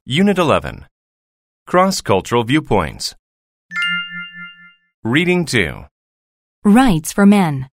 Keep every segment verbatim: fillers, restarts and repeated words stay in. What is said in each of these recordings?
Unit eleven. Cross-Cultural Viewpoints. Reading two. Rights for men.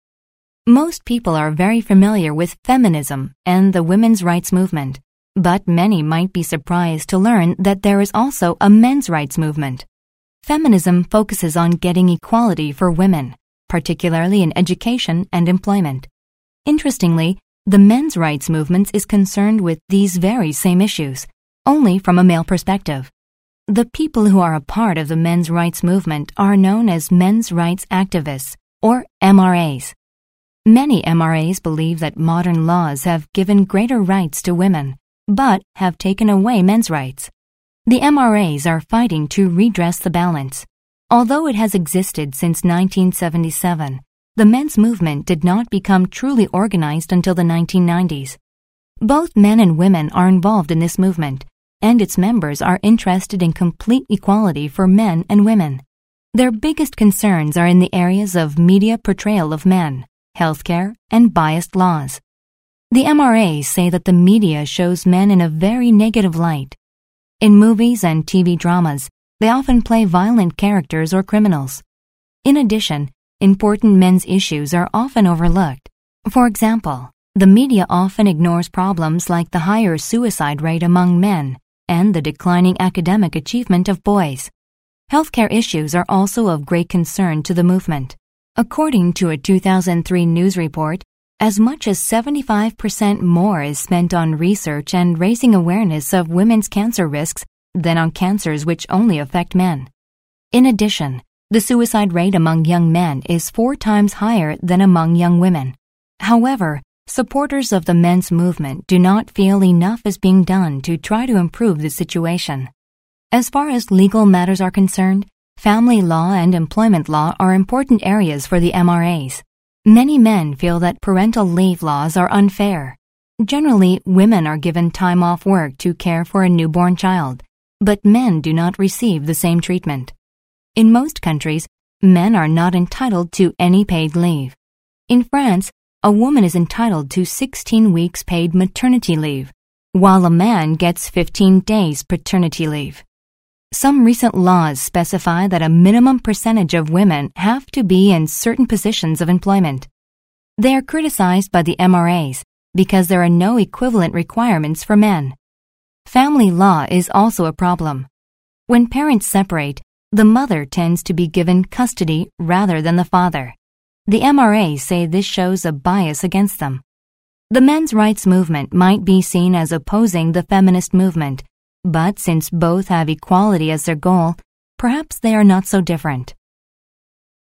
Most people are very familiar with feminism and the women's rights movement, but many might be surprised to learn that there is also a men's rights movement. Feminism focuses on getting equality for women, particularly in education and employment. Interestingly, the men's rights movement is concerned with these very same issues, only from a male perspective. The people who are a part of the men's rights movement are known as men's rights activists, or M R As. Many M R As believe that modern laws have given greater rights to women, but have taken away men's rights. The M R As are fighting to redress the balance. Although it has existed since nineteen seventy-seven, the men's movement did not become truly organized until the nineteen nineties. Both men and women are involved in this movement, and its members are interested in complete equality for men and women. Their biggest concerns are in the areas of media portrayal of men, healthcare, and biased laws. The M R As say that the media shows men in a very negative light. In movies and T V dramas, they often play violent characters or criminals. In addition, important men's issues are often overlooked. For example, the media often ignores problems like the higher suicide rate among men and the declining academic achievement of boys. Healthcare issues are also of great concern to the movement. According to a two thousand three news report, as much as seventy-five percent more is spent on research and raising awareness of women's cancer risks than on cancers which only affect men. In addition, the suicide rate among young men is four times higher than among young women. However, supporters of the men's movement do not feel enough is being done to try to improve the situation. As far as legal matters are concerned, family law and employment law are important areas for the M R As. Many men feel that parental leave laws are unfair. Generally, women are given time off work to care for a newborn child, but men do not receive the same treatment. In most countries, men are not entitled to any paid leave. In France, a woman is entitled to sixteen weeks paid maternity leave, while a man gets fifteen days paternity leave. Some recent laws specify that a minimum percentage of women have to be in certain positions of employment. They are criticized by the M R As because there are no equivalent requirements for men. Family law is also a problem. When parents separate, the mother tends to be given custody rather than the father. The M R As say this shows a bias against them. The men's rights movement might be seen as opposing the feminist movement, but since both have equality as their goal, perhaps they are not so different.